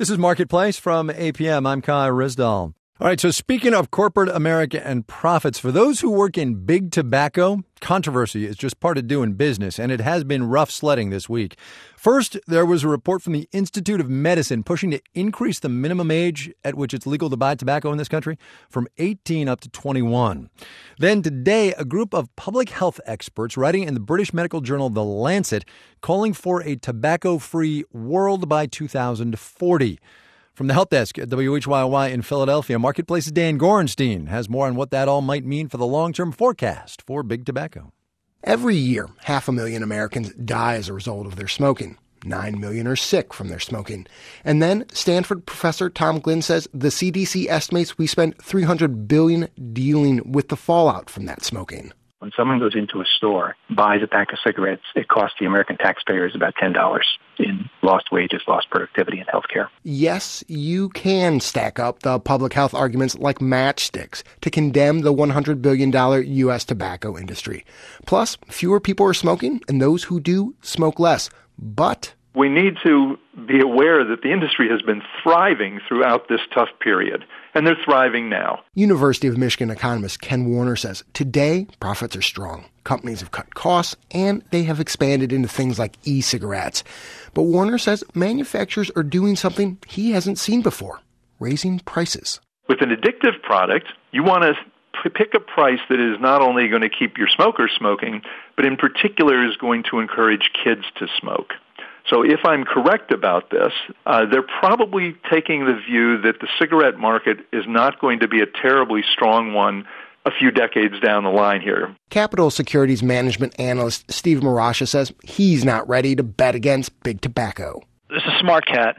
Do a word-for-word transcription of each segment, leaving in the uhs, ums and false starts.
This is Marketplace from A P M. I'm Kai Rizdal. All right, so speaking of corporate America and profits, for those who work in big tobacco, controversy is just part of doing business, and it has been rough sledding this week. First, there was a report from the Institute of Medicine pushing to increase the minimum age at which it's legal to buy tobacco in this country from eighteen up to twenty-one. Then today, a group of public health experts writing in the British medical journal The Lancet calling for a tobacco-free world by two thousand forty. From the Health Desk at W H Y Y in Philadelphia, Marketplace's Dan Gorenstein has more on what that all might mean for the long-term forecast for big tobacco. Every year, half a million Americans die as a result of their smoking. Nine million are sick from their smoking. And then Stanford professor Tom Glynn says the C D C estimates we spend three hundred billion dollars dealing with the fallout from that smoking. When someone goes into a store, buys a pack of cigarettes, it costs the American taxpayers about ten dollars in lost wages, lost productivity, and health care. Yes, you can stack up the public health arguments like matchsticks to condemn the one hundred billion dollars U S tobacco industry. Plus, fewer people are smoking, and those who do smoke less. But we need to be aware that the industry has been thriving throughout this tough period, and they're thriving now. University of Michigan economist Ken Warner says today profits are strong. Companies have cut costs, and they have expanded into things like e-cigarettes. But Warner says manufacturers are doing something he hasn't seen before, raising prices. With an addictive product, you want to p- pick a price that is not only going to keep your smokers smoking, but in particular is going to encourage kids to smoke. So if I'm correct about this, uh, they're probably taking the view that the cigarette market is not going to be a terribly strong one a few decades down the line here. Capital Securities Management analyst Steve Marascia says he's not ready to bet against big tobacco. It's a smart cat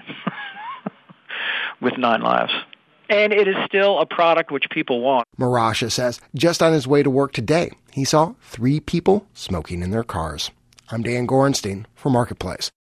with nine lives. And it is still a product which people want. Marascia says just on his way to work today, he saw three people smoking in their cars. I'm Dan Gorenstein for Marketplace.